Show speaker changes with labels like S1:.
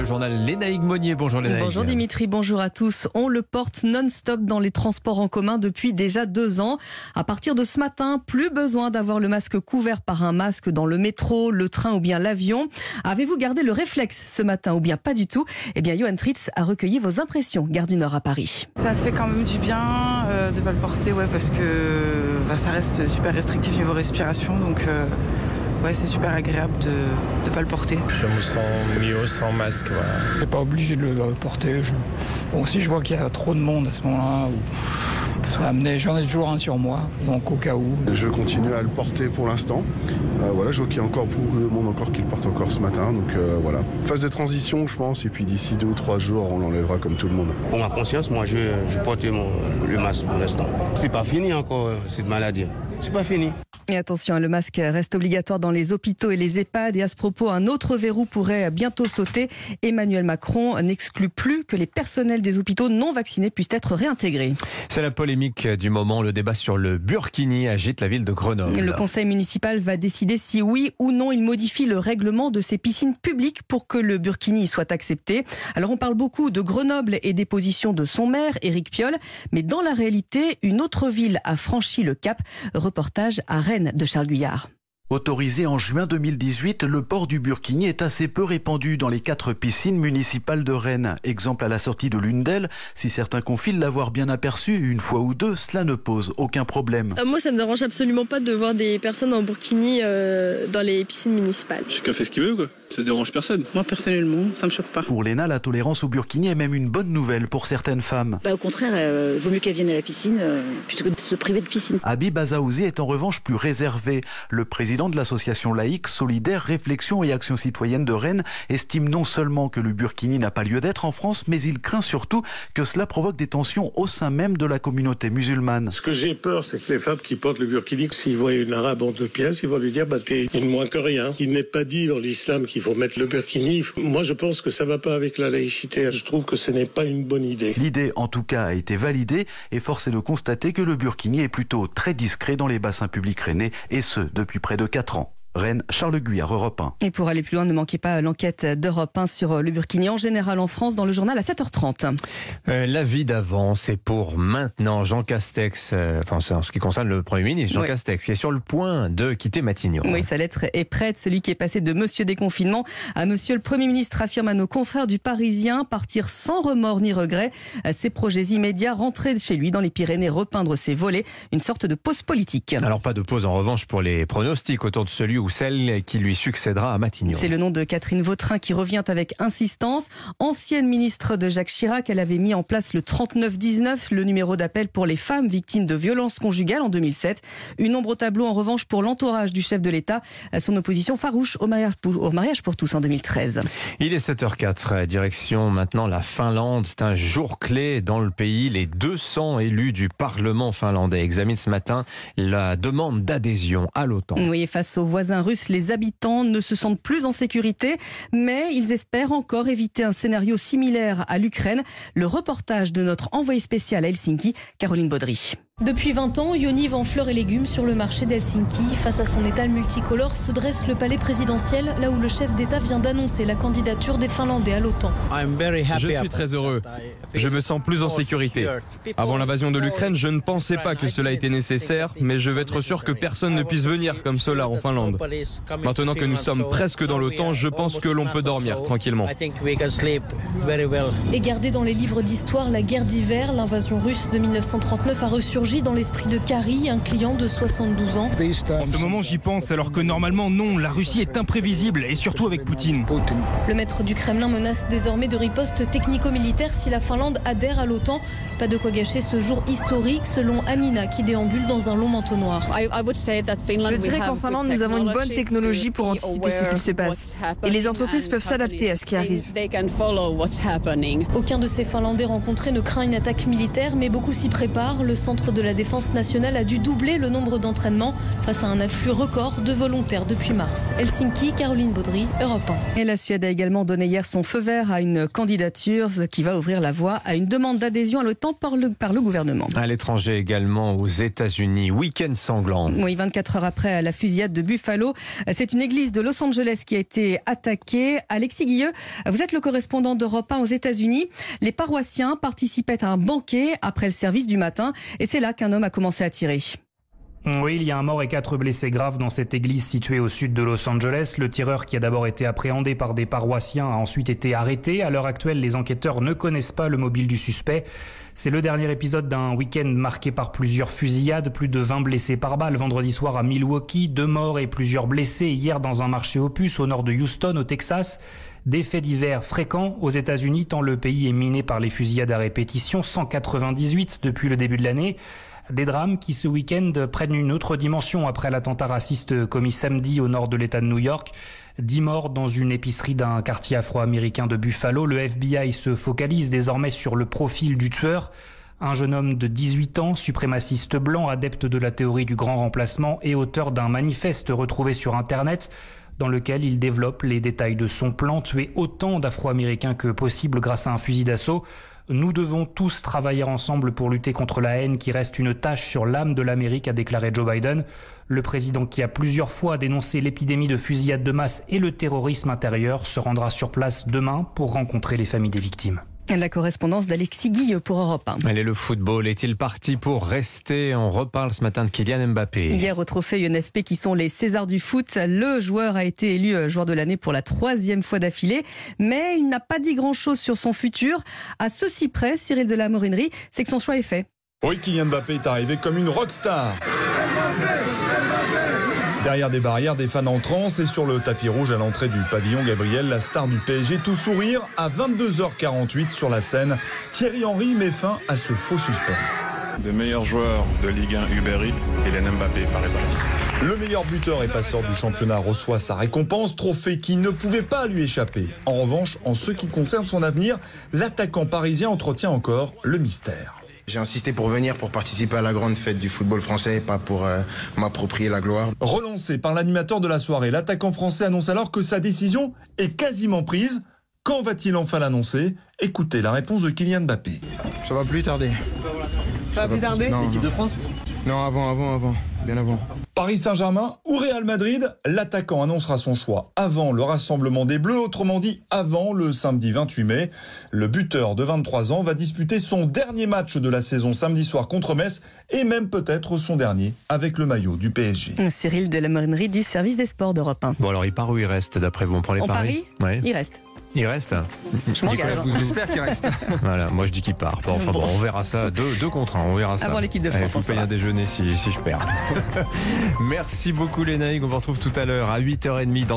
S1: journal Lénaïque Monnier. Bonjour Lénaïque.
S2: Bonjour Dimitri, bonjour à tous. On le porte non-stop dans les transports en commun depuis déjà 2 ans. À partir de ce matin, plus besoin d'avoir le masque couvert par un masque dans le métro, le train ou bien l'avion. Avez-vous gardé le réflexe ce matin ou bien pas du tout? Eh bien, Johan Tritz a recueilli vos impressions, Gare du Nord à Paris.
S3: Ça fait quand même du bien de ne pas le porter, parce que ça reste super restrictif niveau respiration, donc c'est super agréable de ne pas le porter.
S4: Je me sens mieux sans masque. Voilà.
S5: Je n'ai pas obligé de le porter. Bon, si je vois qu'il y a trop de monde à ce moment-là, j'en ai toujours un sur moi, donc au cas où.
S6: Je vais continuer à le porter pour l'instant. Je vois qu'il y a encore beaucoup de monde qui le porte encore ce matin. Donc phase de transition, je pense, et puis d'ici 2 ou 3 jours, on l'enlèvera comme tout le monde.
S7: Pour ma conscience, moi, je porte le masque pour l'instant. C'est pas fini encore, cette maladie. C'est pas fini.
S2: Et attention, le masque reste obligatoire dans les hôpitaux et les EHPAD. Et à ce propos, un autre verrou pourrait bientôt sauter. Emmanuel Macron n'exclut plus que les personnels des hôpitaux non vaccinés puissent être réintégrés.
S1: C'est la polémique du moment. Le débat sur le burkini agite la ville de Grenoble.
S2: Le conseil municipal va décider si oui ou non il modifie le règlement de ces piscines publiques pour que le burkini soit accepté. Alors on parle beaucoup de Grenoble et des positions de son maire, Éric Piolle. Mais dans la réalité, une autre ville a franchi le cap. Reportage à Rennes de Charles Guyard.
S8: Autorisé en juin 2018, le port du burkini est assez peu répandu dans les 4 piscines municipales de Rennes. Exemple à la sortie de l'une d'elles, si certains confient l'avoir bien aperçu une fois ou deux, cela ne pose aucun problème.
S9: Moi, ça me dérange absolument pas de voir des personnes en burkini dans les piscines municipales.
S10: Chacun fait ce qu'il veut, quoi. Ça dérange personne.
S3: Moi, personnellement, ça me choque pas.
S8: Pour Léna, la tolérance au burkini est même une bonne nouvelle pour certaines femmes.
S11: Au contraire, vaut mieux qu'elles viennent à la piscine plutôt que de se priver de piscine.
S8: Habib Azaouzi est en revanche plus réservé. Le président de l'association laïque Solidaire Réflexion et Action Citoyenne de Rennes estime non seulement que le burkini n'a pas lieu d'être en France, mais il craint surtout que cela provoque des tensions au sein même de la communauté musulmane.
S12: Ce que j'ai peur, c'est que les femmes qui portent le burkini, s'ils voient une arabe en 2 pièces, ils vont lui dire t'es une moins que rien. Il n'est pas dit dans l'islam qu'il faut mettre le burkini. Moi, je pense que ça ne va pas avec la laïcité. Je trouve que ce n'est pas une bonne idée.
S8: L'idée, en tout cas, a été validée et force est de constater que le burkini est plutôt très discret dans les bassins publics rennais, et ce, depuis près de 4 ans. Rennes, Charles Guyard, Europe 1.
S2: Et pour aller plus loin, ne manquez pas l'enquête d'Europe 1 sur le burkini en général en France dans le journal à 7h30.
S1: La vie d'avant, c'est pour maintenant. Jean Castex, c'est en ce qui concerne le Premier ministre, Jean Castex, qui est sur le point de quitter Matignon.
S2: Oui, sa lettre est prête. Celui qui est passé de Monsieur Déconfinement à Monsieur le Premier ministre affirme à nos confrères du Parisien partir sans remords ni regrets. Ses projets immédiats, rentrer chez lui dans les Pyrénées, repeindre ses volets. Une sorte de pause politique.
S1: Alors pas de pause en revanche pour les pronostics autour de celui ou celle qui lui succédera à Matignon.
S2: C'est le nom de Catherine Vautrin qui revient avec insistance. Ancienne ministre de Jacques Chirac, elle avait mis en place le 3919, le numéro d'appel pour les femmes victimes de violences conjugales en 2007. Une ombre au tableau en revanche pour l'entourage du chef de l'État, son opposition farouche au mariage pour tous en 2013.
S1: Il est 7h04, direction maintenant la Finlande. C'est un jour clé dans le pays. Les 200 élus du Parlement finlandais examinent ce matin la demande d'adhésion à l'OTAN.
S2: Oui, face aux voisins russes, les habitants ne se sentent plus en sécurité, mais ils espèrent encore éviter un scénario similaire à l'Ukraine. Le reportage de notre envoyé spécial à Helsinki, Caroline Baudry.
S13: Depuis 20 ans, Yoni vend fleurs et légumes sur le marché d'Helsinki. Face à son étal multicolore se dresse le palais présidentiel, là où le chef d'État vient d'annoncer la candidature des Finlandais à l'OTAN.
S10: Je suis très heureux. Je me sens plus en sécurité. Avant l'invasion de l'Ukraine, je ne pensais pas que cela était nécessaire, mais je veux être sûr que personne ne puisse venir comme cela en Finlande. Maintenant que nous sommes presque dans l'OTAN, je pense que l'on peut dormir tranquillement.
S13: Et gardée dans les livres d'histoire, la guerre d'hiver, l'invasion russe de 1939 a ressurgi dans l'esprit de Kari, un client de 72 ans.
S14: En ce moment, j'y pense, alors que normalement, non, la Russie est imprévisible, et surtout avec Poutine.
S13: Le maître du Kremlin menace désormais de riposte technico-militaire si la Finlande adhère à l'OTAN. Pas de quoi gâcher ce jour historique, selon Anina, qui déambule dans un long manteau noir.
S15: Je dirais qu'en Finlande, nous avons une bonne technologie pour anticiper ce qu'il se passe. Et les entreprises peuvent s'adapter à ce qui arrive.
S13: Aucun de ces Finlandais rencontrés ne craint une attaque militaire, mais beaucoup s'y préparent. Le centre de la Défense nationale a dû doubler le nombre d'entraînements face à un afflux record de volontaires depuis mars. Helsinki, Caroline Baudry, Europe 1.
S2: Et la Suède a également donné hier son feu vert à une candidature qui va ouvrir la voie à une demande d'adhésion à l'OTAN par le gouvernement.
S1: À l'étranger également, aux États-Unis, week-end sanglant.
S2: Oui, 24 heures après la fusillade de Buffalo, c'est une église de Los Angeles qui a été attaquée. Alexis Guilleux, vous êtes le correspondant d'Europe 1 aux États-Unis. Les paroissiens participaient à un banquet après le service du matin et c'est là qu'un homme a commencé à tirer.
S14: Oui, il y a un mort et 4 blessés graves dans cette église située au sud de Los Angeles. Le tireur, qui a d'abord été appréhendé par des paroissiens, a ensuite été arrêté. À l'heure actuelle, les enquêteurs ne connaissent pas le mobile du suspect. C'est le dernier épisode d'un week-end marqué par plusieurs fusillades, plus de 20 blessés par balle vendredi soir à Milwaukee, 2 morts et plusieurs blessés hier dans un marché aux puces au nord de Houston, au Texas. Des faits divers fréquents aux États-Unis, tant le pays est miné par les fusillades à répétition, 198 depuis le début de l'année. Des drames qui, ce week-end, prennent une autre dimension après l'attentat raciste commis samedi au nord de l'État de New York. 10 morts dans une épicerie d'un quartier afro-américain de Buffalo. Le FBI se focalise désormais sur le profil du tueur. Un jeune homme de 18 ans, suprémaciste blanc, adepte de la théorie du grand remplacement et auteur d'un manifeste retrouvé sur Internet dans lequel il développe les détails de son plan, tuer autant d'Afro-Américains que possible grâce à un fusil d'assaut. Nous devons tous travailler ensemble pour lutter contre la haine qui reste une tâche sur l'âme de l'Amérique, a déclaré Joe Biden. Le président, qui a plusieurs fois dénoncé l'épidémie de fusillade de masse et le terrorisme intérieur, se rendra sur place demain pour rencontrer les familles des victimes.
S2: La correspondance d'Alexis Guilleux pour Europe 1.
S1: Allez, le football est-il parti pour rester? On reparle ce matin de Kylian Mbappé.
S2: Hier au trophée UNFP qui sont les Césars du foot, le joueur a été élu joueur de l'année pour la 3e fois d'affilée. Mais il n'a pas dit grand-chose sur son futur. À ceci près, Cyril de la Morinerie, c'est que son choix est fait.
S16: Oui, Kylian Mbappé est arrivé comme une rockstar. Derrière des barrières, des fans en transe et sur le tapis rouge à l'entrée du pavillon, Gabriel, la star du PSG, tout sourire. À 22h48 sur la scène, Thierry Henry met fin à ce faux suspense.
S17: Des meilleurs joueurs de Ligue 1 Uber Eats, Kylian Mbappé par exemple.
S16: Le meilleur buteur et passeur du championnat reçoit sa récompense, trophée qui ne pouvait pas lui échapper. En revanche, en ce qui concerne son avenir, l'attaquant parisien entretient encore le mystère.
S18: J'ai insisté pour venir, pour participer à la grande fête du football français, pas pour m'approprier la gloire.
S16: Relancé par l'animateur de la soirée, l'attaquant français annonce alors que sa décision est quasiment prise. Quand va-t-il enfin l'annoncer? Écoutez la réponse de Kylian Mbappé.
S18: Ça va plus tarder.
S2: Ça va plus tarder?
S18: L'équipe de France? Non, avant, bien avant.
S16: Paris Saint-Germain ou Real Madrid, l'attaquant annoncera son choix avant le rassemblement des Bleus, autrement dit avant le samedi 28 mai. Le buteur de 23 ans va disputer son dernier match de la saison samedi soir contre Metz et même peut-être son dernier avec le maillot du PSG.
S2: Cyril de la Morinerie du service des sports d'Europe 1.
S1: Bon alors il part où il reste d'après vous? On prend les paris?
S2: Ouais. Il reste.
S1: Il reste?
S2: Je m'engage.
S19: J'espère qu'il reste.
S1: Voilà, moi je dis qu'il part. Bon, enfin bon, on verra ça. Deux contre 1, on verra ça.
S2: Avant l'équipe de France.
S1: Il faut payer un déjeuner si je perds. Merci beaucoup les Naïgs, on vous retrouve tout à l'heure à 8h30 dans